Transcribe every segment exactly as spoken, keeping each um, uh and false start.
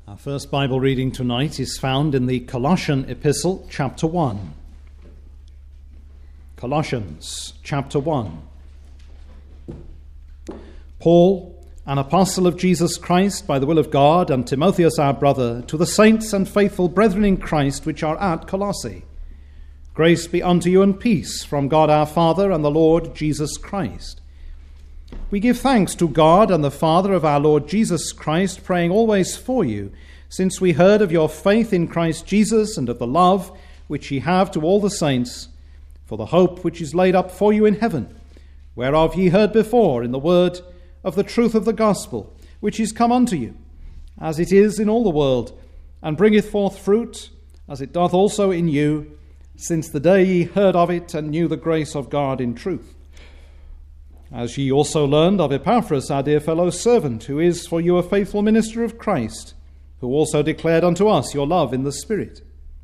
Our first Bible reading tonight is found in the Colossian Epistle, chapter one. Colossians, chapter one. Paul, an apostle of Jesus Christ by the will of God, and Timotheus our brother, to the saints and faithful brethren in Christ which are at Colossae. Grace be unto you and peace from God our Father and the Lord Jesus Christ. We give thanks to God and the Father of our Lord Jesus Christ, praying always for you, since we heard of your faith in Christ Jesus and of the love which ye have to all the saints, for the hope which is laid up for you in heaven, whereof ye heard before in the word of the truth of the gospel, which is come unto you, as it is in all the world, and bringeth forth fruit, as it doth also in you, since the day ye heard of it and knew the grace of God in truth. As ye also learned of Epaphras, our dear fellow servant, who is for you a faithful minister of Christ, who also declared unto us your love in the Spirit.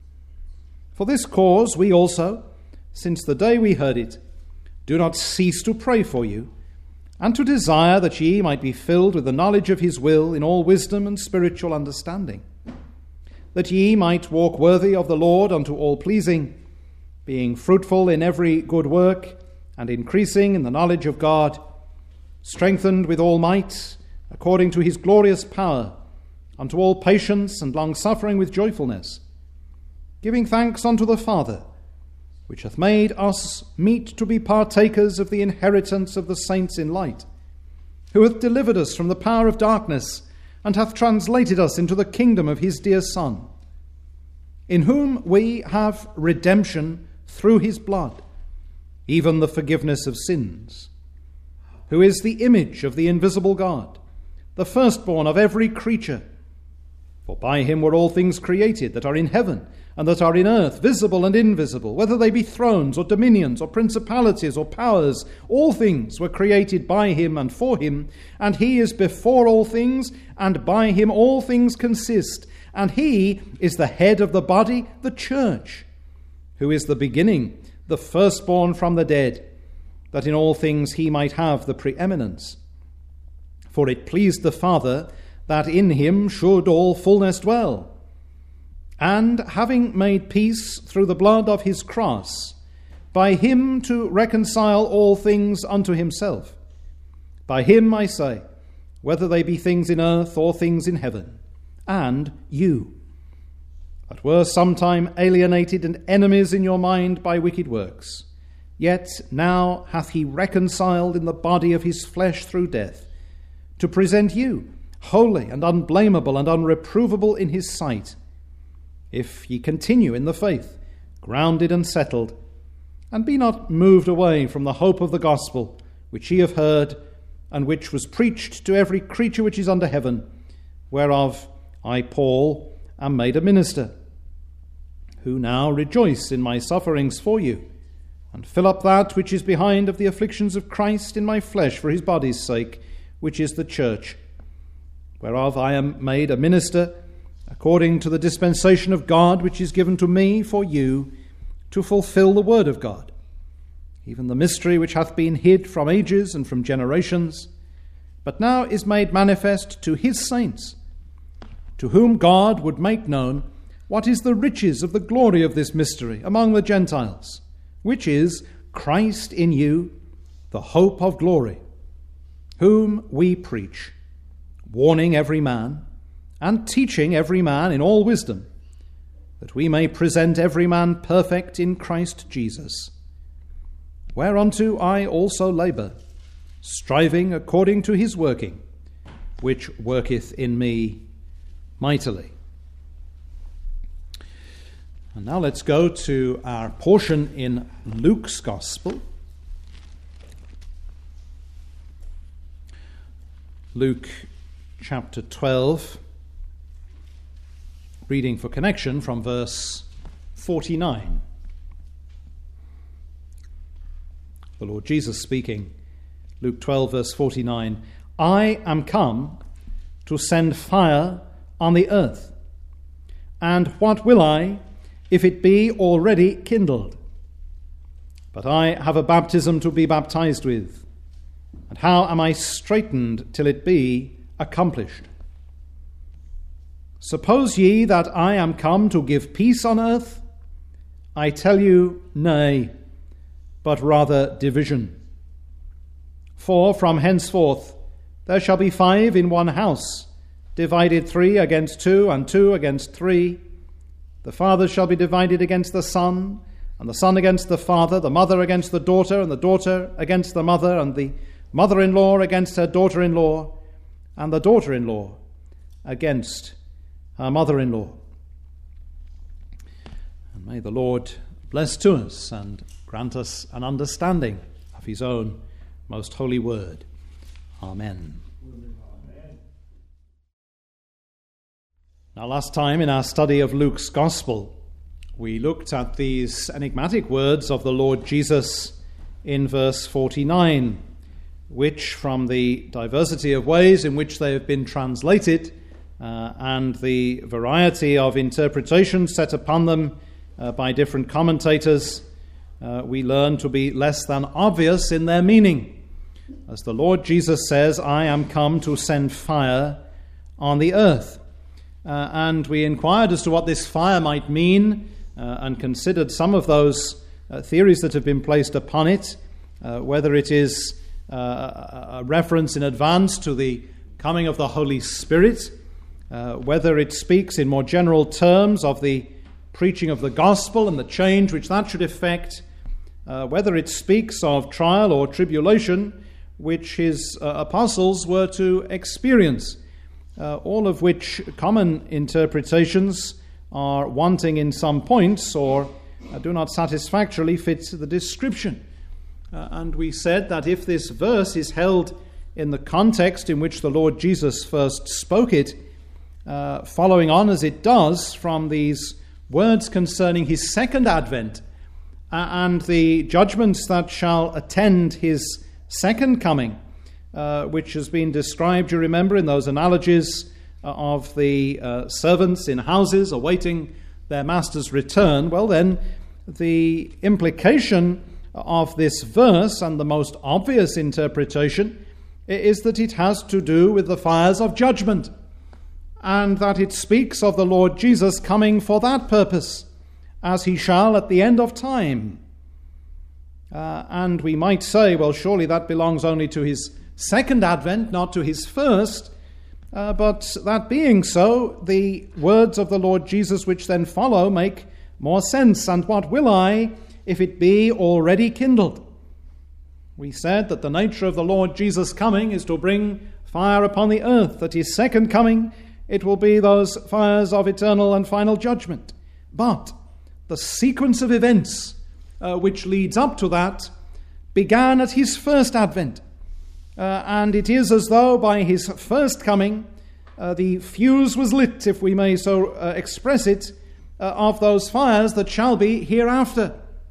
For this cause we also, since the day we heard it, do not cease to pray for you, and to desire that ye might be filled with the knowledge of his will in all wisdom and spiritual understanding, that ye might walk worthy of the Lord unto all pleasing, being fruitful in every good work, and increasing in the knowledge of God, strengthened with all might, according to his glorious power, unto all patience and long-suffering with joyfulness, giving thanks unto the Father, which hath made us meet to be partakers of the inheritance of the saints in light, who hath delivered us from the power of darkness, and hath translated us into the kingdom of his dear Son, in whom we have redemption through his blood, even the forgiveness of sins, who is the image of the invisible God, the firstborn of every creature. For by him were all things created that are in heaven and that are in earth, visible and invisible, whether they be thrones or dominions or principalities or powers. All things were created by him and for him, and he is before all things, and by him all things consist. And he is the head of the body, the church, who is the beginning, the firstborn from the dead, that in all things he might have the preeminence. For it pleased the Father that in him should all fullness dwell, and having made peace through the blood of his cross, by him to reconcile all things unto himself. By him, I say, whether they be things in earth or things in heaven, and you, that were sometime alienated and enemies in your mind by wicked works, yet now hath he reconciled in the body of his flesh through death, to present you holy and unblameable and unreprovable in his sight, if ye continue in the faith, grounded and settled, and be not moved away from the hope of the gospel, which ye have heard, and which was preached to every creature which is under heaven, whereof I, Paul, am made a minister, who now rejoice in my sufferings for you, and fill up that which is behind of the afflictions of Christ in my flesh for his body's sake, which is the church, whereof I am made a minister, according to the dispensation of God which is given to me for you, to fulfill the word of God, even the mystery which hath been hid from ages and from generations, but now is made manifest to his saints, to whom God would make known what is the riches of the glory of this mystery among the Gentiles, which is Christ in you, the hope of glory, whom we preach, warning every man, and teaching every man in all wisdom, that we may present every man perfect in Christ Jesus. Whereunto I also labour, striving according to his working, which worketh in me mightily. And now let's go to our portion in Luke's Gospel. Luke chapter twelve, reading for connection from verse forty-nine. The Lord Jesus speaking, Luke twelve, verse forty-nine, I am come to send fire on the earth, and what will I, if it be already kindled? But I have a baptism to be baptized with, and how am I straitened till it be accomplished? Suppose ye that I am come to give peace on earth? I tell you, nay, but rather division. For from henceforth there shall be five in one house, divided three against two, and two against three. The father shall be divided against the son, and the son against the father, the mother against the daughter, and the daughter against the mother, and the mother-in-law against her daughter-in-law, and the daughter-in-law against her mother-in-law. And may the Lord bless to us and grant us an understanding of his own most holy word. Amen. Amen. Now, last time in our study of Luke's Gospel, we looked at these enigmatic words of the Lord Jesus in verse forty-nine, which, from the diversity of ways in which they have been translated uh, and the variety of interpretations set upon them uh, by different commentators, uh, we learn to be less than obvious in their meaning. As the Lord Jesus says, I am come to send fire on the earth. Uh, and we inquired as to what this fire might mean, uh, and considered some of those uh, theories that have been placed upon it, uh, whether it is uh, a reference in advance to the coming of the Holy Spirit, uh, whether it speaks in more general terms of the preaching of the gospel and the change which that should effect, uh, whether it speaks of trial or tribulation which his uh, apostles were to experience, uh, all of which common interpretations are wanting in some points or uh, do not satisfactorily fit the description. Uh, and we said that if this verse is held in the context in which the Lord Jesus first spoke it, uh, following on as it does from these words concerning his second advent uh, and the judgments that shall attend his second coming, uh, which has been described, you remember, in those analogies uh, of the uh, servants in houses awaiting their master's return, well then, the implication of this verse, and the most obvious interpretation, is that it has to do with the fires of judgment, and that it speaks of the Lord Jesus coming for that purpose, as he shall at the end of time. Uh, and we might say, well, surely that belongs only to his second advent, not to his first. Uh, but that being so, the words of the Lord Jesus which then follow make more sense. And what will I, if it be already kindled? We said that the nature of the Lord Jesus' coming is to bring fire upon the earth. At his second coming, it will be those fires of eternal and final judgment. But the sequence of events Uh, which leads up to that, began at his first advent. Uh, and it is as though by his first coming, uh, the fuse was lit, if we may so uh, express it, uh, of those fires that shall be hereafter.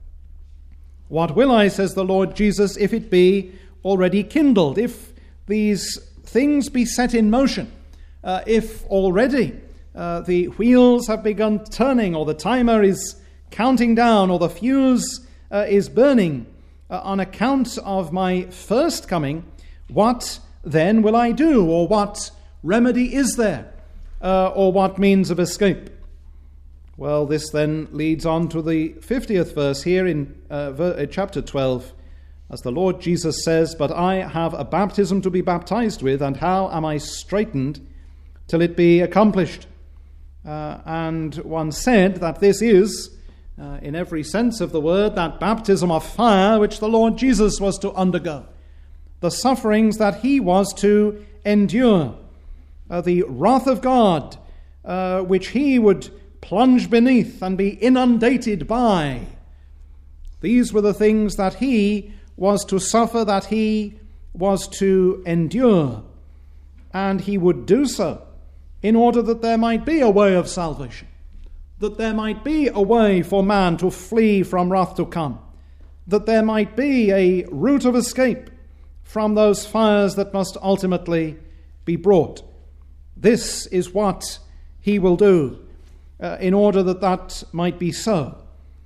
What will I, says the Lord Jesus, if it be already kindled, if these things be set in motion, uh, if already uh, the wheels have begun turning, or the timer is counting down, or the fuse uh, is burning uh, on account of my first coming, what then will I do? Or what remedy is there? Uh, or what means of escape? Well, this then leads on to the fiftieth verse here in uh, ver- chapter twelve, as the Lord Jesus says, But I have a baptism to be baptized with, and how am I straitened till it be accomplished? Uh, and one said that this is, Uh, in every sense of the word, that baptism of fire which the Lord Jesus was to undergo, the sufferings that he was to endure, uh, the wrath of God uh, which he would plunge beneath and be inundated by. These were the things that he was to suffer, that he was to endure, and he would do so in order that there might be a way of salvation, that there might be a way for man to flee from wrath to come, that there might be a route of escape from those fires that must ultimately be brought. This is what he will do uh, in order that that might be so.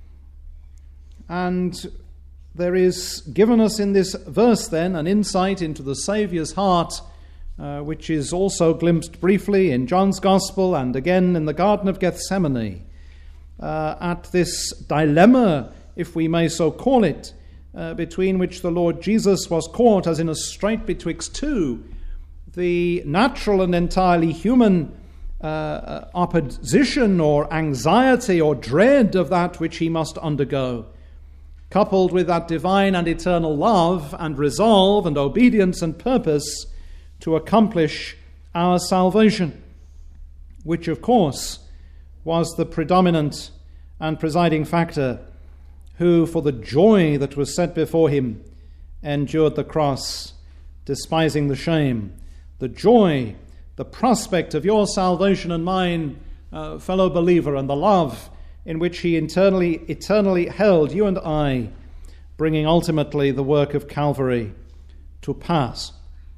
And there is given us in this verse then an insight into the Saviour's heart uh, which is also glimpsed briefly in John's Gospel and again in the Garden of Gethsemane, uh, at this dilemma, if we may so call it, uh, between which the Lord Jesus was caught as in a strait betwixt two, the natural and entirely human uh, opposition or anxiety or dread of that which he must undergo, coupled with that divine and eternal love and resolve and obedience and purpose to accomplish our salvation, which of course was the predominant and presiding factor, who for the joy that was set before him endured the cross, despising the shame. The joy, the prospect of your salvation and mine, uh, fellow believer, and the love in which he internally, eternally held you and I, bringing ultimately the work of Calvary to pass.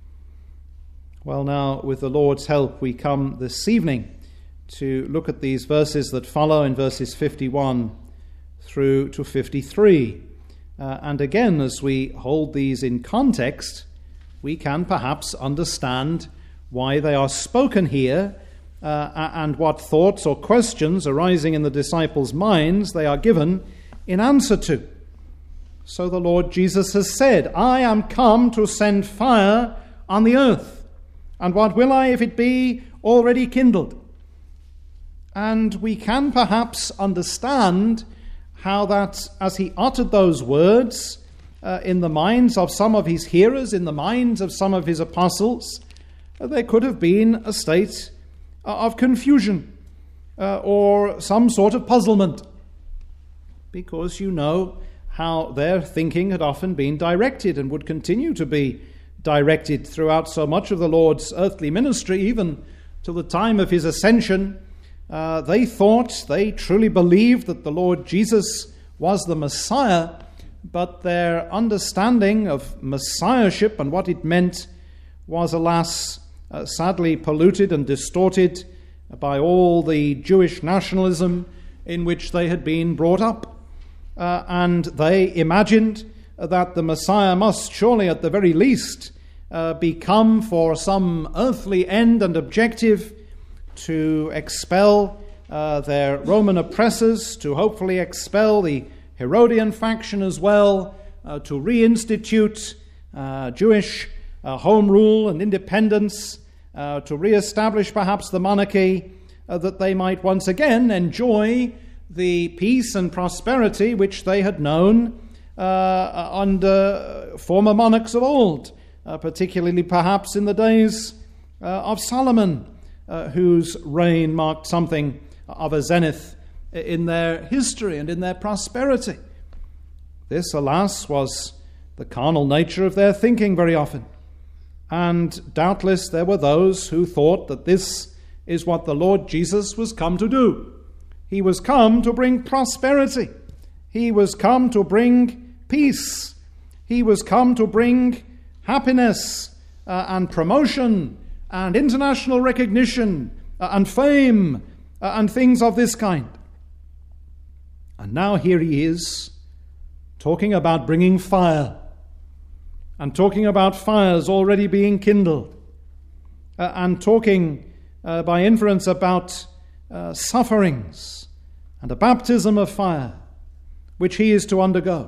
Well, now, with the Lord's help, we come this evening to look at these verses that follow in verses fifty-one through to fifty-three. Uh, and again, as we hold these in context, we can perhaps understand why they are spoken here uh, and what thoughts or questions arising in the disciples' minds they are given in answer to. So the Lord Jesus has said, I am come to send fire on the earth, and what will I if it be already kindled? And we can perhaps understand how that, as he uttered those words uh, in the minds of some of his hearers, in the minds of some of his apostles, uh, there could have been a state uh, of confusion uh, or some sort of puzzlement, because you know how their thinking had often been directed and would continue to be directed throughout so much of the Lord's earthly ministry, even till the time of his ascension. Uh, they thought, they truly believed that the Lord Jesus was the Messiah, but their understanding of Messiahship and what it meant was, alas, uh, sadly polluted and distorted by all the Jewish nationalism in which they had been brought up. Uh, and they imagined that the Messiah must surely, at the very least, uh, become for some earthly end and objective to expel uh, their Roman oppressors, to hopefully expel the Herodian faction as well, uh, to reinstitute uh, Jewish uh, home rule and independence, uh, to re-establish perhaps the monarchy, uh, that they might once again enjoy the peace and prosperity which they had known uh, under former monarchs of old, uh, particularly perhaps in the days uh, of Solomon, uh, whose reign marked something of a zenith in their history and in their prosperity. This, alas, was the carnal nature of their thinking very often. And doubtless there were those who thought that this is what the Lord Jesus was come to do. He was come to bring prosperity. He was come to bring peace. He was come to bring happiness uh, and promotion and international recognition uh, and fame uh, and things of this kind. And now here he is talking about bringing fire and talking about fires already being kindled uh, and talking uh, by inference about uh, sufferings and a baptism of fire which he is to undergo.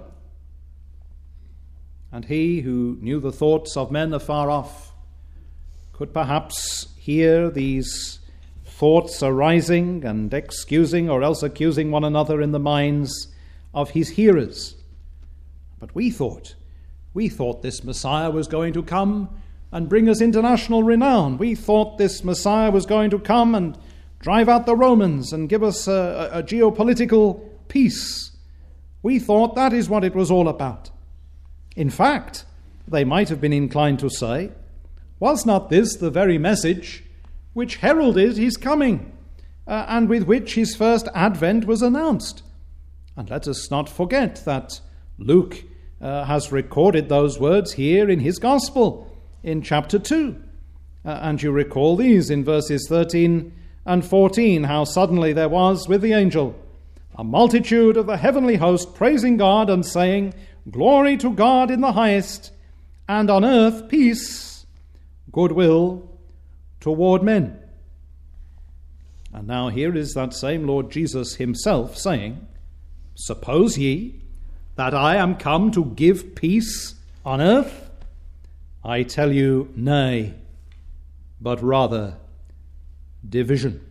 And he who knew the thoughts of men afar off could perhaps hear these thoughts arising and excusing or else accusing one another in the minds of his hearers. But we thought, we thought this Messiah was going to come and bring us international renown. We thought this Messiah was going to come and drive out the Romans and give us a, a, a geopolitical peace. We thought that is what it was all about. In fact, they might have been inclined to say, was not this the very message which heralded his coming, uh, and with which his first advent was announced? And let us not forget that Luke uh, has recorded those words here in his Gospel in chapter two. Uh, and you recall these in verses thirteen and fourteen, how suddenly there was with the angel a multitude of the heavenly host praising God and saying, Glory to God in the highest, and on earth peace, goodwill toward men. And now here is that same Lord Jesus himself saying, suppose ye that I am come to give peace on earth? I tell you, nay, but rather division.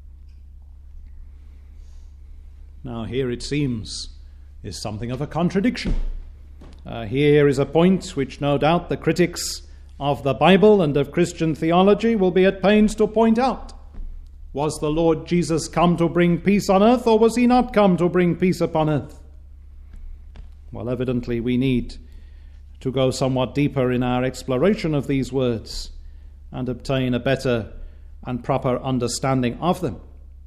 Now here it seems is something of a contradiction. Uh, here is a point which no doubt the critics of the Bible and of Christian theology will be at pains to point out. Was the Lord Jesus come to bring peace on earth, or was he not come to bring peace upon earth? Well, evidently we need to go somewhat deeper in our exploration of these words and obtain a better and proper understanding of them.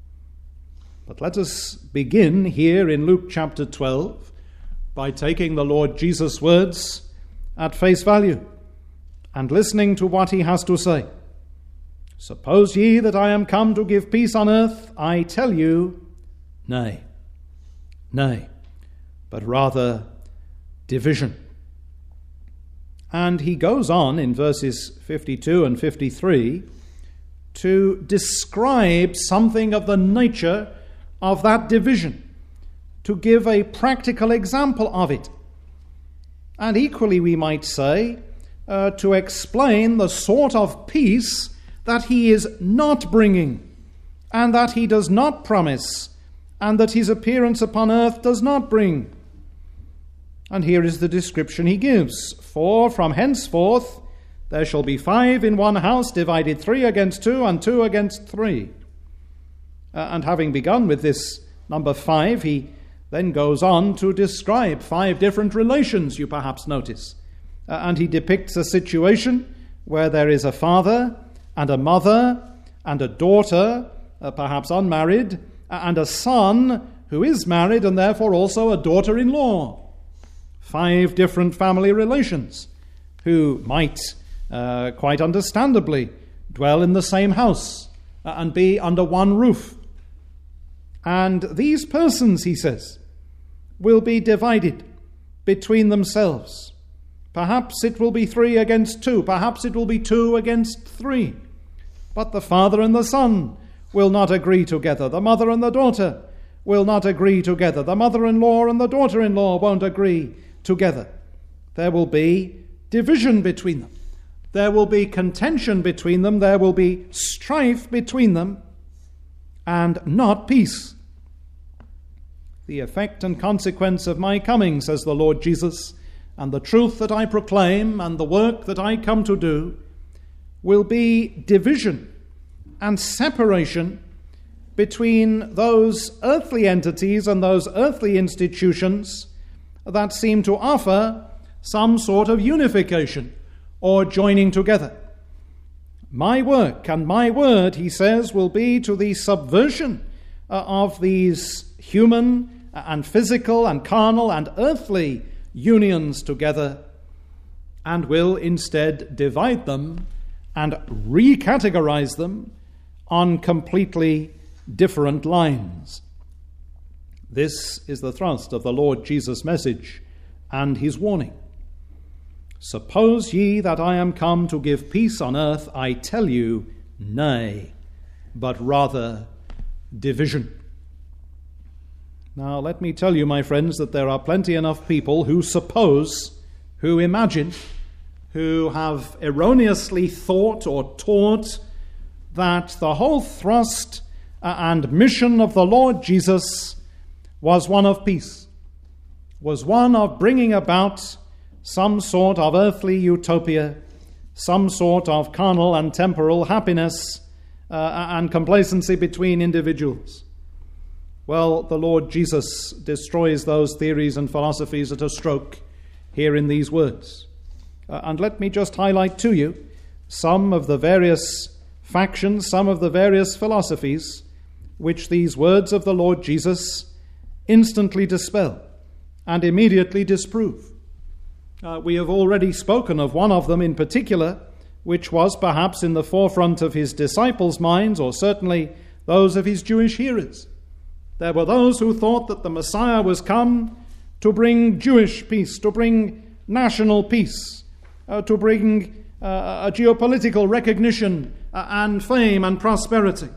But let us begin here in Luke chapter twelve by taking the Lord Jesus' words at face value and listening to what he has to say. Suppose ye that I am come to give peace on earth? I tell you, nay, nay, but rather division. And he goes on in verses fifty-two and fifty-three to describe something of the nature of that division, to give a practical example of it. And equally, we might say, uh, to explain the sort of peace that he is not bringing, and that he does not promise, and that his appearance upon earth does not bring. And here is the description he gives. For from henceforth there shall be five in one house, divided three against two, and two against three. Uh, and having begun with this number five, he then goes on to describe five different relations, you perhaps notice. Uh, and he depicts a situation where there is a father and a mother and a daughter, uh, perhaps unmarried, and a son who is married and therefore also a daughter-in-law. Five different family relations who might, uh, quite understandably, dwell in the same house uh, and be under one roof. And these persons, he says, will be divided between themselves. Perhaps it will be three against two. Perhaps it will be two against three. But the father and the son will not agree together. The mother and the daughter will not agree together. The mother-in-law and the daughter-in-law won't agree together. There will be division between them. There will be contention between them. There will be strife between them, and not peace. The effect and consequence of my coming, says the Lord Jesus, and the truth that I proclaim and the work that I come to do, will be division and separation between those earthly entities and those earthly institutions that seem to offer some sort of unification or joining together. My work and my word, he says, will be to the subversion uh, of these human and physical and carnal and earthly unions together, and will instead divide them and recategorize them on completely different lines. This is the thrust of the Lord Jesus' message and his warning. Suppose ye that I am come to give peace on earth, I tell you, nay, but rather division. Now let me tell you, my friends, that there are plenty enough people who suppose, who imagine, who have erroneously thought or taught that the whole thrust and mission of the Lord Jesus was one of peace, was one of bringing about some sort of earthly utopia, some sort of carnal and temporal happiness uh, and complacency between individuals. Well, the Lord Jesus destroys those theories and philosophies at a stroke here in these words. Uh, and let me just highlight to you some of the various factions, some of the various philosophies which these words of the Lord Jesus instantly dispel and immediately disprove. Uh, we have already spoken of one of them in particular, which was perhaps in the forefront of his disciples' minds, or certainly those of his Jewish hearers. There were those who thought that the Messiah was come to bring Jewish peace, to bring national peace, uh, to bring uh, a geopolitical recognition uh, and fame and prosperity.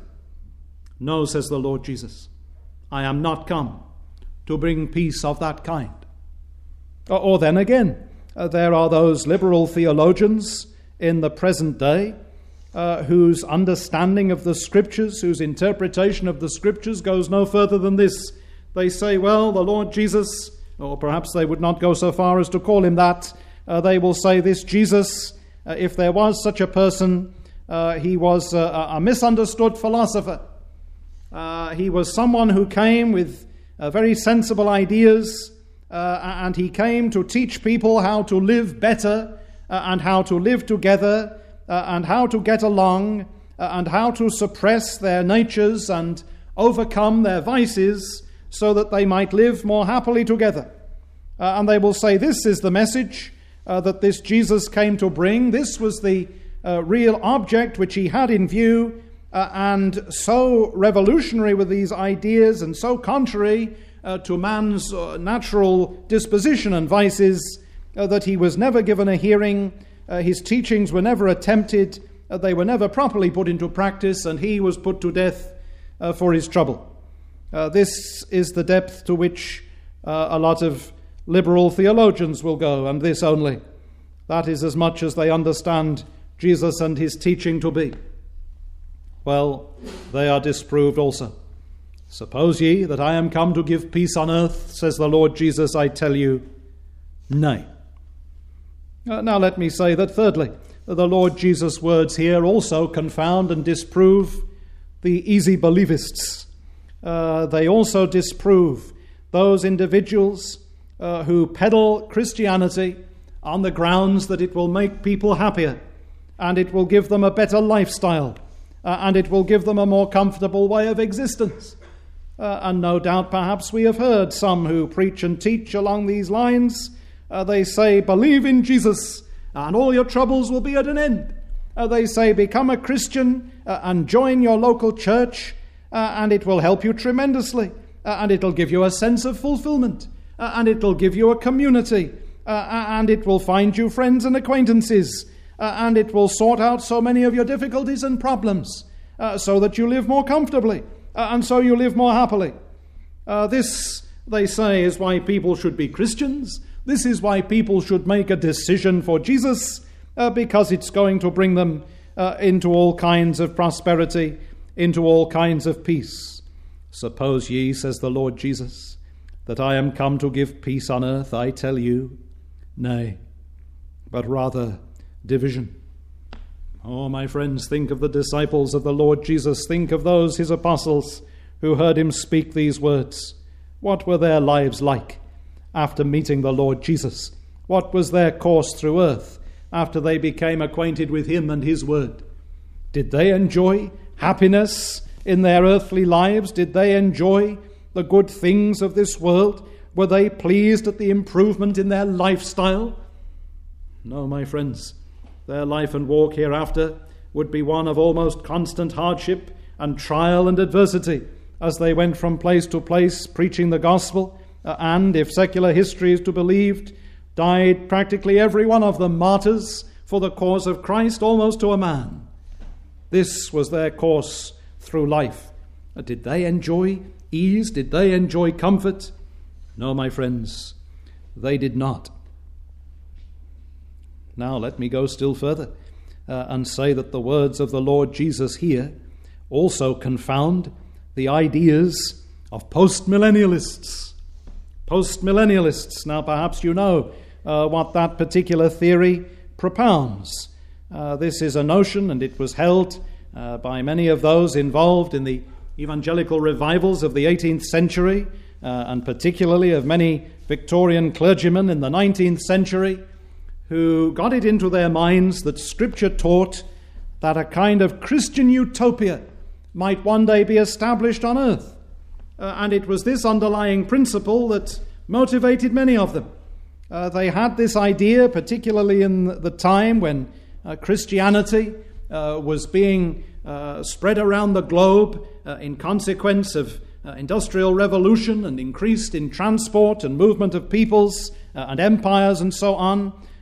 No, says the Lord Jesus, I am not come to bring peace of that kind. Or, or then again, uh, there are those liberal theologians in the present day uh, whose understanding of the Scriptures, whose interpretation of the Scriptures goes no further than this. They say, well, the Lord Jesus, or perhaps they would not go so far as to call him that, uh, they will say this Jesus, uh, if there was such a person, uh, he was uh, a misunderstood philosopher. Uh, he was someone who came with uh, very sensible ideas, uh, and he came to teach people how to live better, uh, and how to live together, uh, and how to get along, uh, and how to suppress their natures and overcome their vices, so that they might live more happily together. Uh, and they will say, this is the message uh, that this Jesus came to bring. This was the uh, real object which he had in view, uh, and so revolutionary were these ideas and so contrary uh, to man's uh, natural disposition and vices uh, that he was never given a hearing, uh, his teachings were never attempted, uh, they were never properly put into practice, and he was put to death uh, for his trouble. Uh, this is the depth to which uh, a lot of liberal theologians will go, and this only. That is as much as they understand Jesus and his teaching to be. Well, they are disproved also. Suppose ye that I am come to give peace on earth, says the Lord Jesus, I tell you, nay. Uh, now let me say that thirdly, the Lord Jesus' words here also confound and disprove the easy believists. Uh, they also disprove those individuals uh, who peddle Christianity on the grounds that it will make people happier, and it will give them a better lifestyle, uh, and it will give them a more comfortable way of existence. Uh, and no doubt perhaps we have heard some who preach and teach along these lines. Uh, they say, believe in Jesus and all your troubles will be at an end. Uh, they say, become a Christian uh, and join your local church, Uh, and it will help you tremendously, uh, and it'll give you a sense of fulfillment, uh, and it'll give you a community, uh, and it will find you friends and acquaintances, uh, and it will sort out so many of your difficulties and problems, uh, so that you live more comfortably, uh, and so you live more happily. Uh, this, they say, is why people should be Christians. This is why people should make a decision for Jesus, uh, because it's going to bring them uh, into all kinds of prosperity, into all kinds of peace. Suppose ye, says the Lord Jesus, that I am come to give peace on earth, I tell you, nay, but rather division. Oh, my friends, think of the disciples of the Lord Jesus. Think of those, his apostles, who heard him speak these words. What were their lives like after meeting the Lord Jesus? What was their course through earth after they became acquainted with him and his word? Did they enjoy happiness in their earthly lives? Did they enjoy the good things of this world? Were they pleased at the improvement in their lifestyle? No, my friends. Their life and walk hereafter would be one of almost constant hardship and trial and adversity as they went from place to place preaching the gospel, uh, and, if secular history is to be believed, died practically every one of them martyrs for the cause of Christ, almost to a man. This was their course through life. Did they enjoy ease? Did they enjoy comfort? No, my friends, they did not. Now let me go still further uh, and say that the words of the Lord Jesus here also confound the ideas of postmillennialists. Postmillennialists. Now perhaps you know uh, what that particular theory propounds. Uh, this is a notion, and it was held uh, by many of those involved in the evangelical revivals of the eighteenth century, uh, and particularly of many Victorian clergymen in the nineteenth century, who got it into their minds that Scripture taught that a kind of Christian utopia might one day be established on earth. Uh, and it was this underlying principle that motivated many of them. Uh, they had this idea, particularly in the time when Uh, Christianity uh, was being uh, spread around the globe uh, in consequence of uh, industrial revolution and increased in transport and movement of peoples uh, and empires and so on.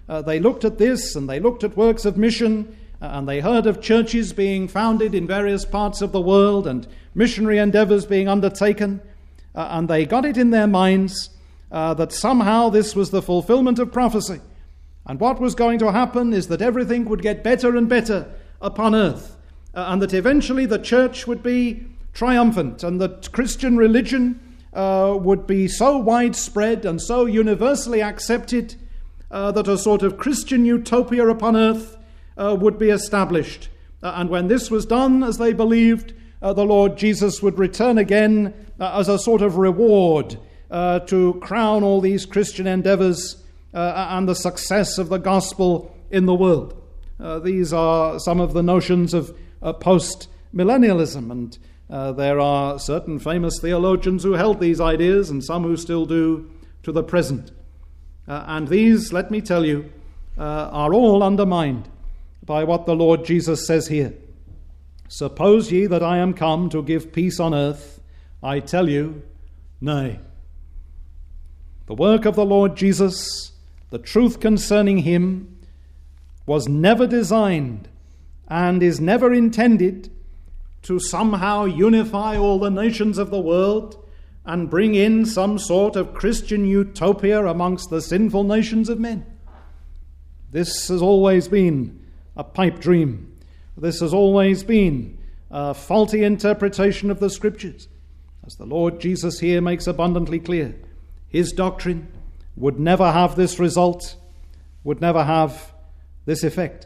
uh, they looked at this and they looked at works of mission, uh, and they heard of churches being founded in various parts of the world and missionary endeavors being undertaken, uh, and they got it in their minds uh, that somehow this was the fulfillment of prophecy. And what was going to happen is that everything would get better and better upon earth, uh, and that eventually the church would be triumphant, and that Christian religion uh, would be so widespread and so universally accepted uh, that a sort of Christian utopia upon earth uh, would be established. Uh, and when this was done, as they believed, uh, the Lord Jesus would return again uh, as a sort of reward uh, to crown all these Christian endeavors uh, and the success of the gospel in the world. Uh, these are some of the notions of uh, post-millennialism, and uh, there are certain famous theologians who held these ideas and some who still do to the present. Uh, and these, let me tell you, uh, are all undermined by what the Lord Jesus says here. Suppose ye that I am come to give peace on earth, I tell you, nay. The work of the Lord Jesus, the truth concerning him, was never designed and is never intended to somehow unify all the nations of the world and bring in some sort of Christian utopia amongst the sinful nations of men. This has always been a pipe dream. This has always been a faulty interpretation of the Scriptures. As the Lord Jesus here makes abundantly clear, his doctrine would never have this result, would never have this effect.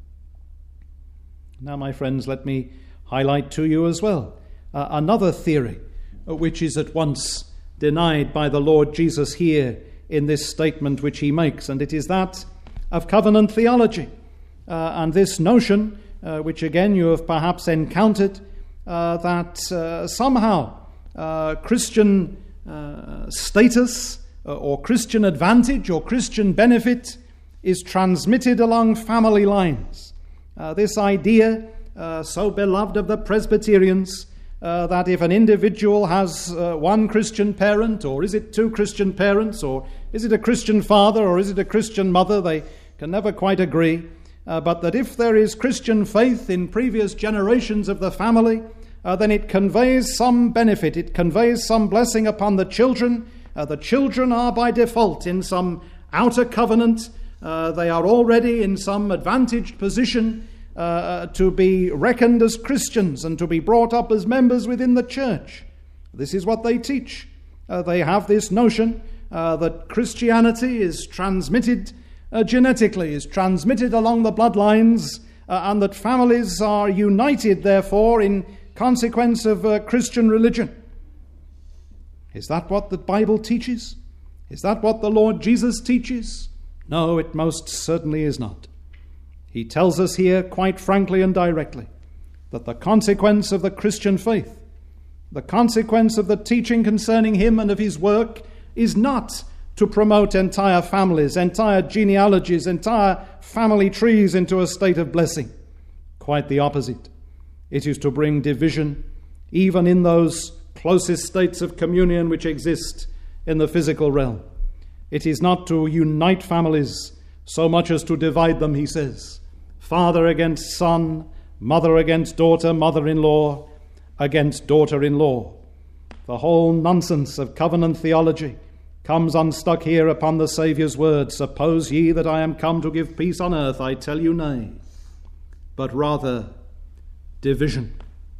Now, my friends, let me highlight to you as well uh, another theory uh, which is at once denied by the Lord Jesus here in this statement which he makes, and it is that of covenant theology. Uh, and this notion, uh, which again you have perhaps encountered, uh, that uh, somehow uh, Christian uh, status uh, or Christian advantage or Christian benefit is transmitted along family lines. Uh, this idea, uh, so beloved of the Presbyterians, uh, that if an individual has uh, one Christian parent, or is it two Christian parents, or is it a Christian father, or is it a Christian mother, they can never quite agree, uh, but that if there is Christian faith in previous generations of the family, uh, then it conveys some benefit, it conveys some blessing upon the children. Uh, the children are by default in some outer covenant. Uh, they are already in some advantaged position uh, to be reckoned as Christians and to be brought up as members within the church. This is what they teach. Uh, they have this notion uh, that Christianity is transmitted uh, genetically, is transmitted along the bloodlines, uh, and that families are united, therefore, in consequence of uh, Christian religion. Is that what the Bible teaches? Is that what the Lord Jesus teaches? No, it most certainly is not. He tells us here quite frankly and directly that the consequence of the Christian faith, the consequence of the teaching concerning him and of his work, is not to promote entire families, entire genealogies, entire family trees into a state of blessing. Quite the opposite. It is to bring division even in those closest states of communion which exist in the physical realm. It is not to unite families so much as to divide them, he says. Father against son, mother against daughter, mother-in-law against daughter-in-law. The whole nonsense of covenant theology comes unstuck here upon the Saviour's word. Suppose ye that I am come to give peace on earth, I tell you nay, but rather division.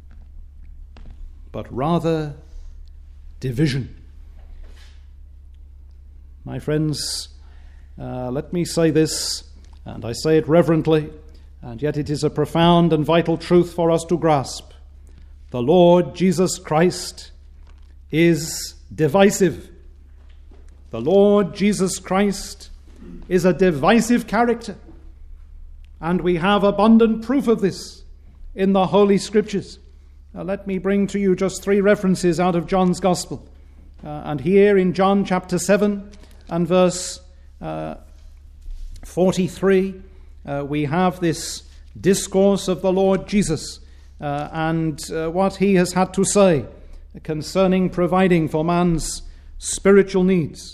But rather division. My friends, uh, let me say this, and I say it reverently, and yet it is a profound and vital truth for us to grasp. The Lord Jesus Christ is divisive. The Lord Jesus Christ is a divisive character, and we have abundant proof of this in the Holy Scriptures. Now, let me bring to you just three references out of John's Gospel. Uh, and here in John chapter seven and verse uh, forty-three, uh, we have this discourse of the Lord Jesus uh, and uh, what he has had to say concerning providing for man's spiritual needs.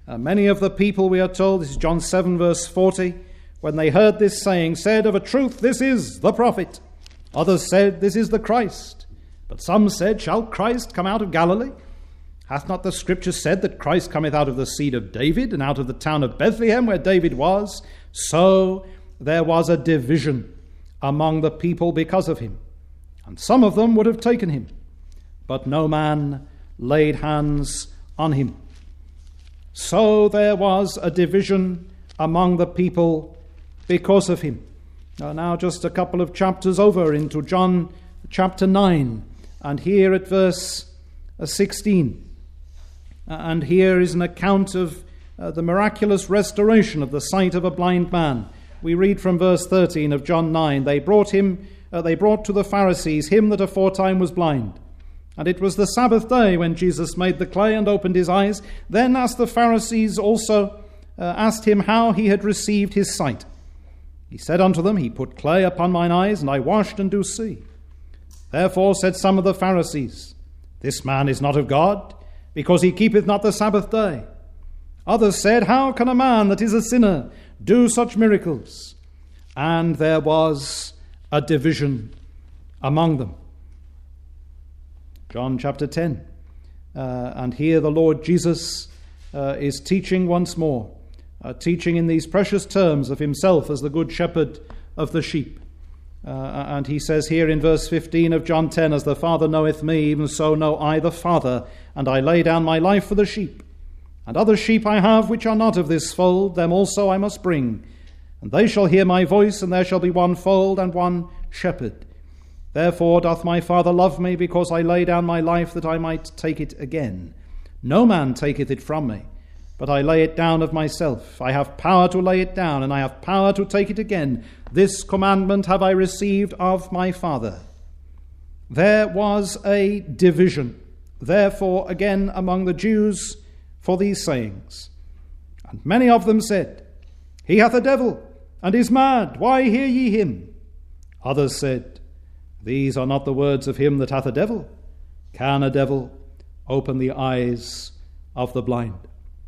Uh, many of the people, we are told, this is John seven verse forty, when they heard this saying, said, of a truth, this is the prophet. Others said, this is the Christ. But some said, shall Christ come out of Galilee? Hath not the scripture said that Christ cometh out of the seed of David, and out of the town of Bethlehem, where David was? So there was a division among the people because of him. And some of them would have taken him, but no man laid hands on him. So there was a division among the people because of him. Now, now just a couple of chapters over into John chapter nine, and here at verse sixteen. And here is an account of uh, the miraculous restoration of the sight of a blind man. We read from verse thirteen of John nine, They brought him, uh, they brought to the Pharisees him that aforetime was blind. And it was the Sabbath day when Jesus made the clay and opened his eyes. Then asked the Pharisees also, uh, asked him how he had received his sight. He said unto them, He put clay upon mine eyes, and I washed and do see. Therefore said some of the Pharisees, This man is not of God, because he keepeth not the Sabbath day. Others said, How can a man that is a sinner do such miracles? And there was a division among them. John chapter ten. Uh, and here the Lord Jesus uh, is teaching once more, uh, teaching in these precious terms of himself as the good shepherd of the sheep. Uh, and he says here in verse fifteen of John ten, As the Father knoweth me, even so know I the Father, and I lay down my life for the sheep. And other sheep I have which are not of this fold, them also I must bring. And they shall hear my voice, and there shall be one fold and one shepherd. Therefore doth my Father love me, because I lay down my life that I might take it again. No man taketh it from me, but I lay it down of myself. I have power to lay it down, and I have power to take it again. This commandment have I received of my Father. There was a division, therefore, again among the Jews for these sayings. And many of them said, He hath a devil, and is mad. Why hear ye him? Others said, These are not the words of him that hath a devil. Can a devil open the eyes of the blind?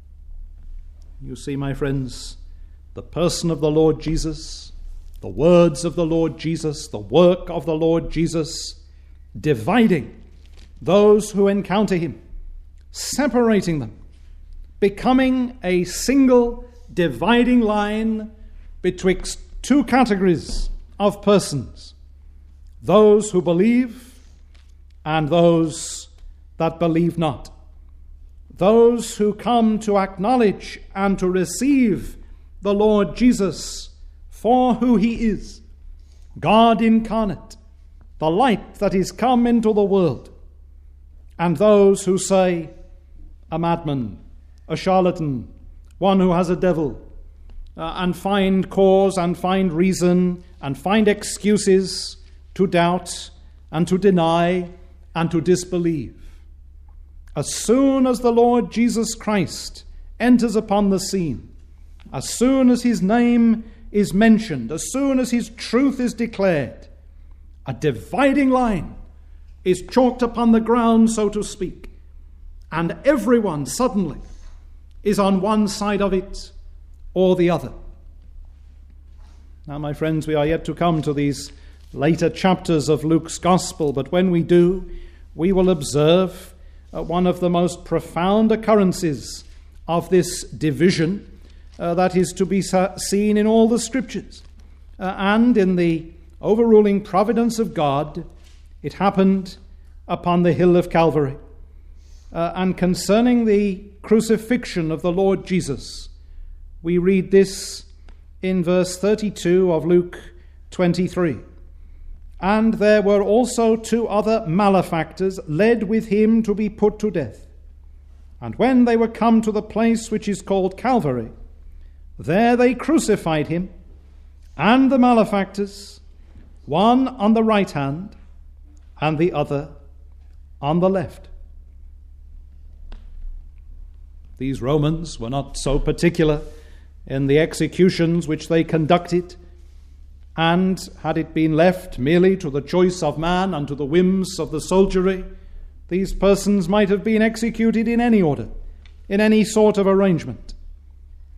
You see, my friends, the person of the Lord Jesus, the words of the Lord Jesus, the work of the Lord Jesus, dividing those who encounter him, separating them, becoming a single dividing line betwixt two categories of persons, those who believe and those that believe not, those who come to acknowledge and to receive the Lord Jesus for who he is, God incarnate, the light that is come into the world, and those who say, a madman, a charlatan, one who has a devil, uh, and find cause and find reason and find excuses to doubt and to deny and to disbelieve. As soon as the Lord Jesus Christ enters upon the scene, as soon as his name is mentioned, as soon as his truth is declared, a dividing line is chalked upon the ground, so to speak, and everyone suddenly is on one side of it or the other. Now, my friends, we are yet to come to these later chapters of Luke's Gospel, but when we do, we will observe uh, one of the most profound occurrences of this division uh, that is to be sa- seen in all the Scriptures. Uh, and in the overruling providence of God, it happened upon the hill of Calvary. Uh, and concerning the crucifixion of the Lord Jesus, we read this in verse thirty-two of Luke twenty-three. And there were also two other malefactors led with him to be put to death. And when they were come to the place which is called Calvary, there they crucified him and the malefactors, one on the right hand and the other on the left. These Romans were not so particular in the executions which they conducted, and had it been left merely to the choice of man and to the whims of the soldiery, these persons might have been executed in any order, in any sort of arrangement.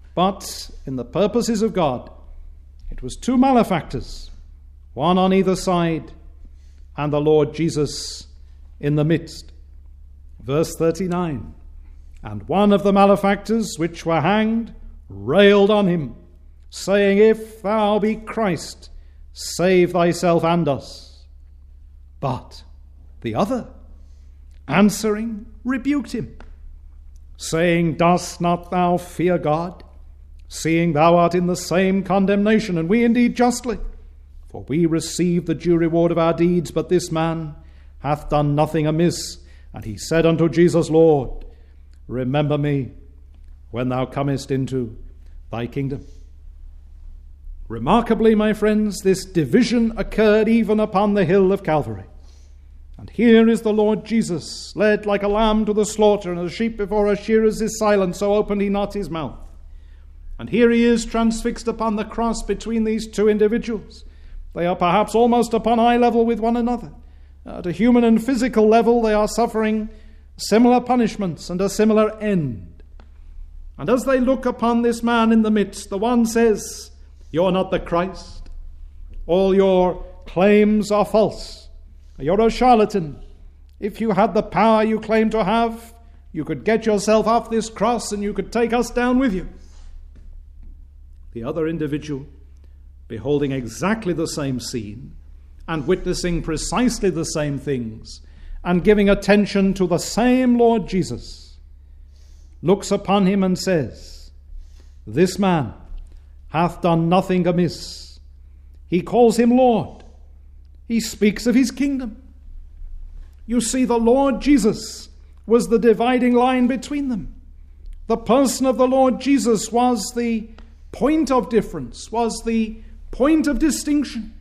But in the purposes of God, it was two malefactors, one on either side, and the Lord Jesus in the midst. Verse thirty-nine, and one of the malefactors which were hanged railed on him, saying, If thou be Christ, save thyself and us. But the other, answering, rebuked him, saying, Dost not thou fear God, seeing thou art in the same condemnation, and we indeed justly? For we receive the due reward of our deeds, but this man hath done nothing amiss. And he said unto Jesus, Lord, remember me when thou comest into thy kingdom. Remarkably, my friends, this division occurred even upon the hill of Calvary. And here is the Lord Jesus, led like a lamb to the slaughter, and a sheep before her shearers is silent, so opened he not his mouth. And here he is transfixed upon the cross between these two individuals. They are perhaps almost upon eye level with one another. At a human and physical level, they are suffering similar punishments and a similar end. And as they look upon this man in the midst, the one says, You're not the Christ. All your claims are false. You're a charlatan. If you had the power you claim to have, you could get yourself off this cross and you could take us down with you. The other individual, beholding exactly the same scene and witnessing precisely the same things and giving attention to the same Lord Jesus, looks upon him and says, This man hath done nothing amiss. He calls him Lord. He speaks of his kingdom. You see, the Lord Jesus was the dividing line between them. The person of the Lord Jesus was the point of difference, was the point of distinction.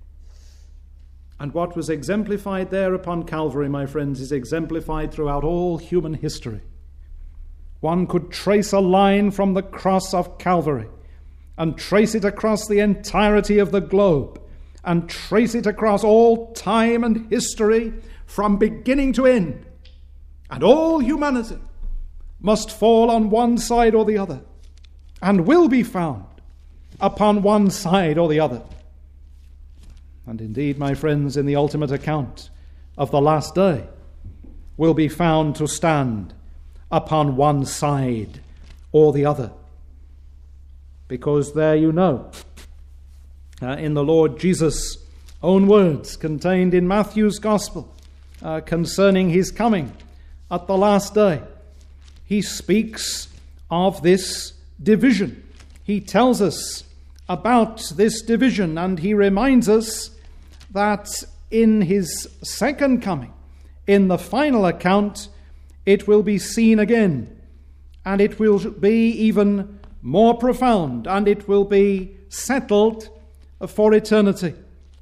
And what was exemplified there upon Calvary, my friends, is exemplified throughout all human history. One could trace a line from the cross of Calvary and trace it across the entirety of the globe and trace it across all time and history from beginning to end. And all humanity must fall on one side or the other and will be found upon one side or the other. And indeed, my friends, in the ultimate account of the last day, will be found to stand upon one side or the other. Because there you know, uh, in the Lord Jesus' own words contained in Matthew's Gospel uh, concerning his coming at the last day, he speaks of this division. He tells us about this division, and he reminds us that in his second coming, in the final account, it will be seen again, and it will be even more profound, and it will be settled for eternity.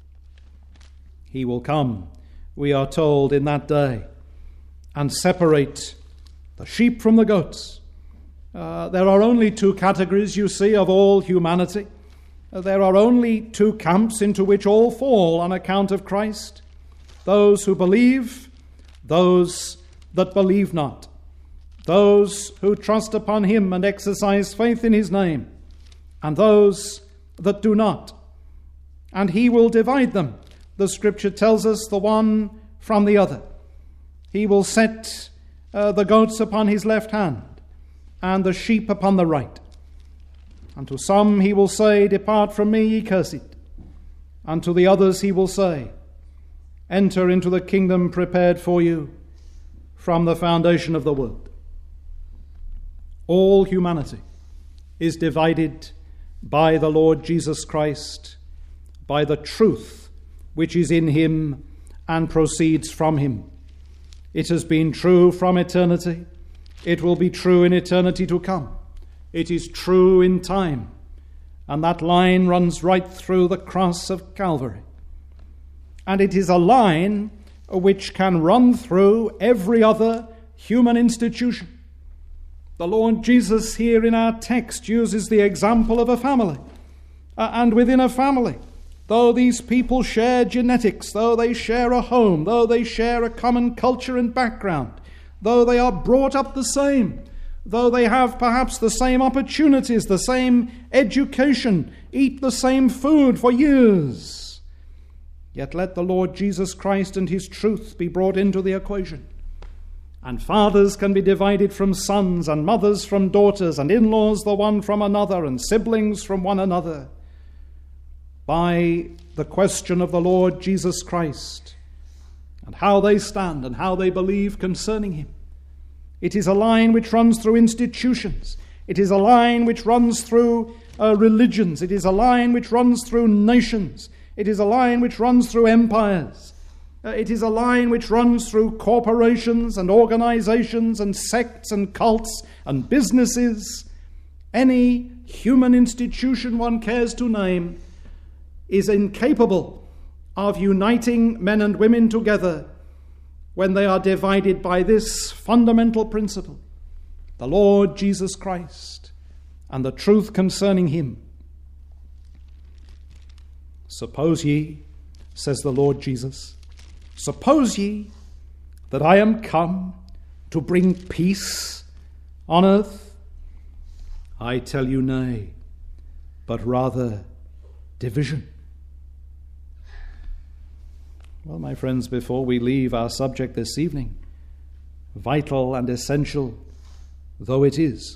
He will come, we are told, in that day, and separate the sheep from the goats. Uh, there are only two categories, you see, of all humanity. Uh, there are only two camps into which all fall on account of Christ. Those who believe, those that believe not. Those who trust upon him and exercise faith in his name, and those that do not. And he will divide them. The scripture tells us, the one from the other. He will set uh, the goats upon his left hand and the sheep upon the right. And to some he will say, Depart from me, ye cursed. And to the others he will say, Enter into the kingdom prepared for you from the foundation of the world. All humanity is divided by the Lord Jesus Christ, by the truth which is in him and proceeds from him. It has been true from eternity. It will be true in eternity to come. It is true in time. And that line runs right through the cross of Calvary. And it is a line which can run through every other human institution. The Lord Jesus here in our text uses the example of a family. Uh, and within a family, though these people share genetics, though they share a home, though they share a common culture and background, though they are brought up the same, though they have perhaps the same opportunities, the same education, eat the same food for years. Yet let the Lord Jesus Christ and his truth be brought into the equation. And fathers can be divided from sons, and mothers from daughters, and in-laws the one from another, and siblings from one another, by the question of the Lord Jesus Christ and how they stand and how they believe concerning him. It is a line which runs through institutions. It is a line which runs through uh, religions. It is a line which runs through nations. It is a line which runs through empires. Uh, it is a line which runs through corporations and organizations and sects and cults and businesses. Any human institution one cares to name is incapable of uniting men and women together when they are divided by this fundamental principle: the Lord Jesus Christ and the truth concerning him. Suppose ye, says the Lord Jesus, suppose ye that I am come to bring peace on earth? I tell you nay, but rather division. Well, my friends, before we leave our subject this evening, vital and essential though it is,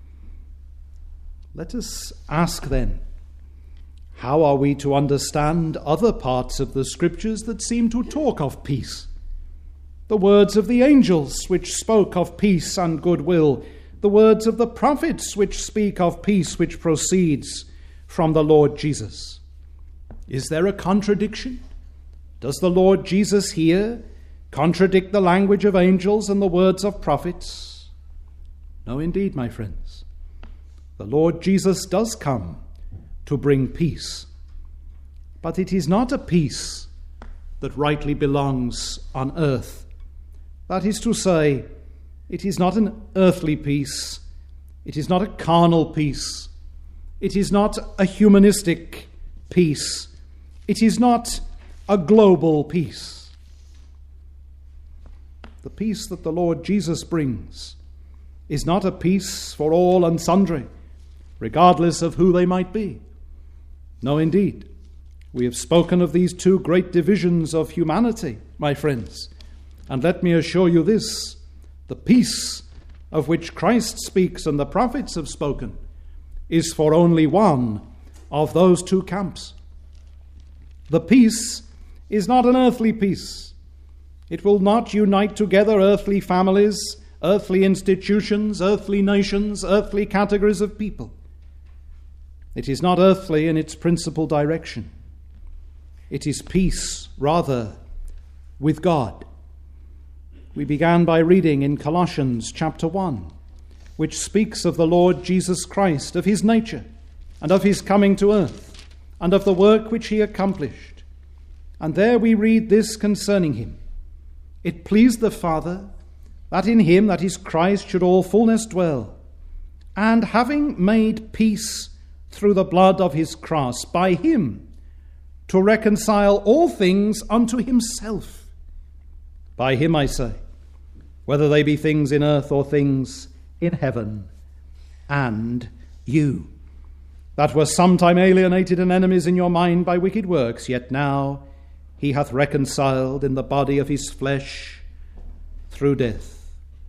let us ask then, how are we to understand other parts of the Scriptures that seem to talk of peace? The words of the angels which spoke of peace and goodwill, the words of the prophets which speak of peace which proceeds from the Lord Jesus. Is there a contradiction? Does the Lord Jesus here contradict the language of angels and the words of prophets? No, indeed, my friends. The Lord Jesus does come to bring peace. But it is not a peace that rightly belongs on earth. That is to say, it is not an earthly peace. It is not a carnal peace. It is not a humanistic peace. It is not a global peace. The peace that the Lord Jesus brings is not a peace for all and sundry, regardless of who they might be. No, indeed. We have spoken of these two great divisions of humanity, my friends. And let me assure you this: the peace of which Christ speaks and the prophets have spoken is for only one of those two camps. The peace is not an earthly peace. It will not unite together earthly families, earthly institutions, earthly nations, earthly categories of people. It is not earthly in its principal direction. It is peace, rather, with God. We began by reading in Colossians chapter one, which speaks of the Lord Jesus Christ, of his nature, and of his coming to earth, and of the work which he accomplished. And there we read this concerning him: it pleased the Father that in him, that is Christ, should all fullness dwell, and having made peace through the blood of his cross, by him to reconcile all things unto himself. By him, I say, whether they be things in earth or things in heaven, and you, that were sometime alienated and enemies in your mind by wicked works, yet now he hath reconciled in the body of his flesh through death.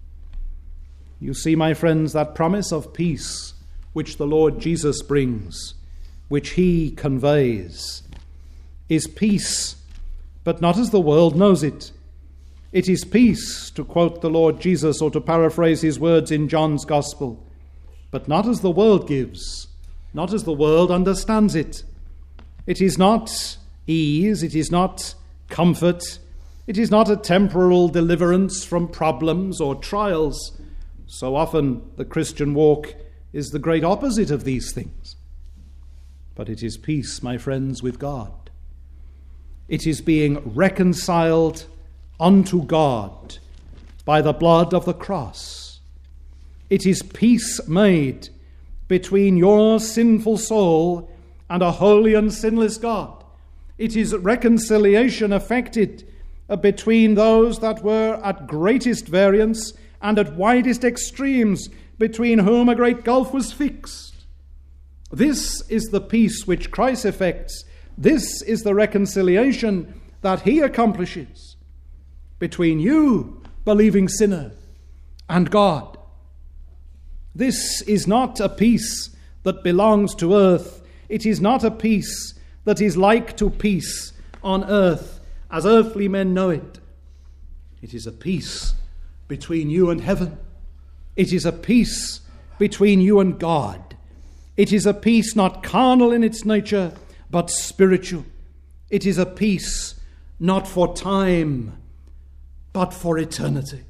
You see, my friends, that promise of peace which the Lord Jesus brings, which he conveys, is peace, but not as the world knows it. It is peace, to quote the Lord Jesus, or to paraphrase his words in John's Gospel, but not as the world gives, not as the world understands it. It is not ease, it is not comfort, it is not a temporal deliverance from problems or trials. So often the Christian walk is the great opposite of these things. But it is peace, my friends, with God. It is being reconciled unto God by the blood of the cross. It is peace made between your sinful soul and a holy and sinless God. It is reconciliation effected between those that were at greatest variance and at widest extremes between whom a great gulf was fixed. This is the peace which Christ effects. This is the reconciliation that he accomplishes between you, believing sinner, and God. This is not a peace that belongs to earth. It is not a peace that is like to peace on earth as earthly men know it. It is a peace between you and heaven. It is a peace between you and God. It is a peace not carnal in its nature, but spiritual. It is a peace not for time, but for eternity.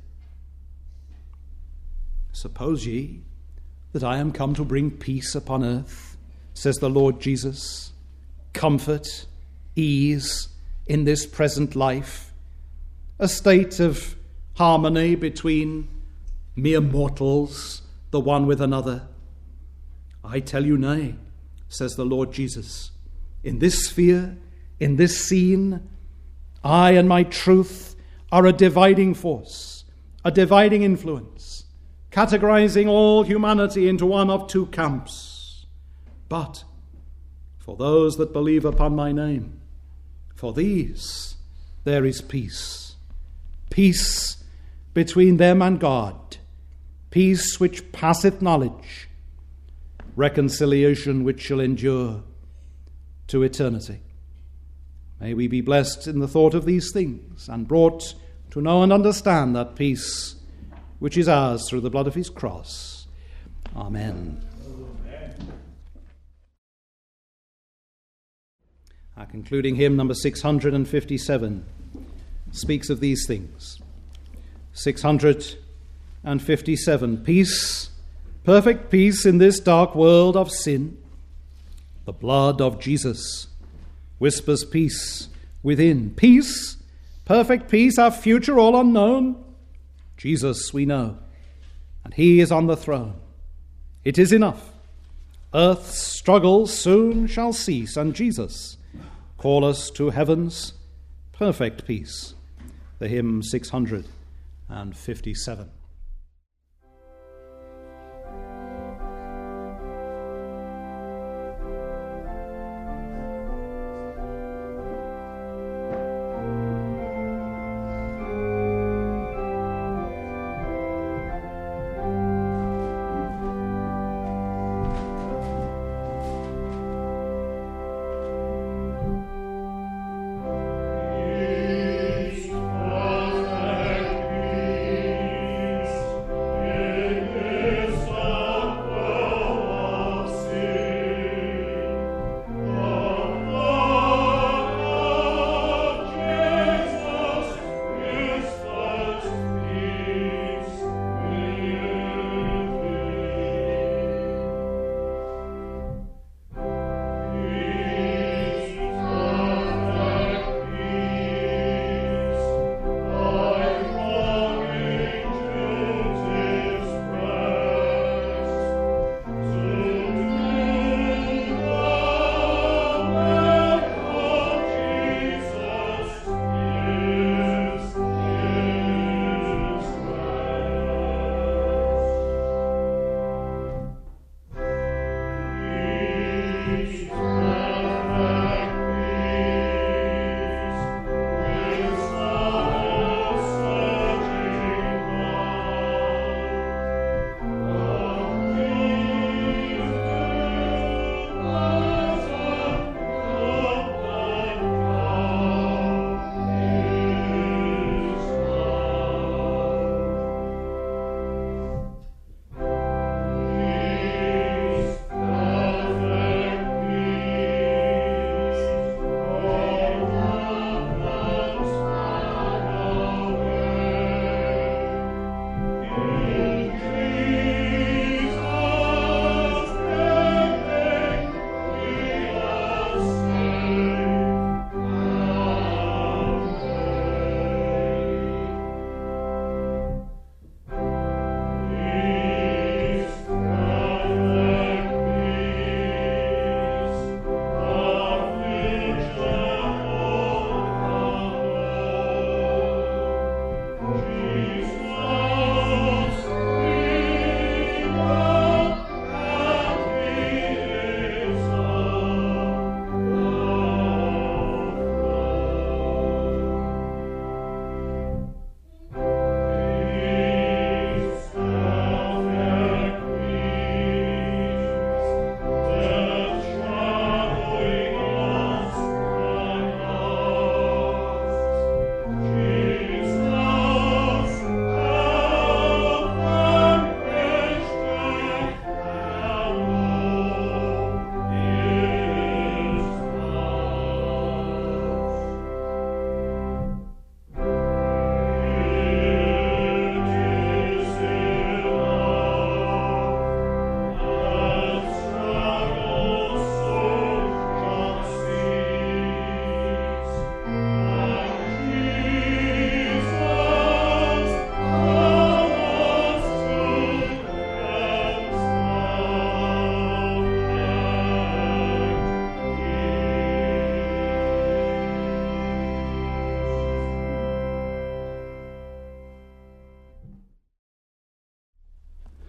Suppose ye that I am come to bring peace upon earth, says the Lord Jesus, comfort, ease in this present life, a state of harmony between mere mortals, the one with another. I tell you nay, says the Lord Jesus. In this sphere, in this scene, I and my truth are a dividing force, a dividing influence, categorizing all humanity into one of two camps. But for those that believe upon my name, for these there is peace. Peace between them and God. Peace which passeth knowledge. Reconciliation which shall endure to eternity. May we be blessed in the thought of these things and brought to know and understand that peace which is ours through the blood of his cross. Amen. Amen. Our concluding hymn, number six hundred fifty-seven, speaks of these things. six hundred fifty-seven. Peace, perfect peace in this dark world of sin. The blood of Jesus whispers peace within. Peace, perfect peace, our future all unknown. Jesus we know, and he is on the throne. It is enough. Earth's struggles soon shall cease, and Jesus call us to heaven's perfect peace. The hymn six hundred fifty-seven. Peace, perfect peace.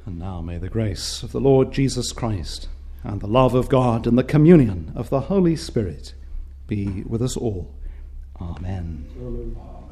And now may the grace of the Lord Jesus Christ and the love of God and the communion of the Holy Spirit be with us all. Amen. Amen.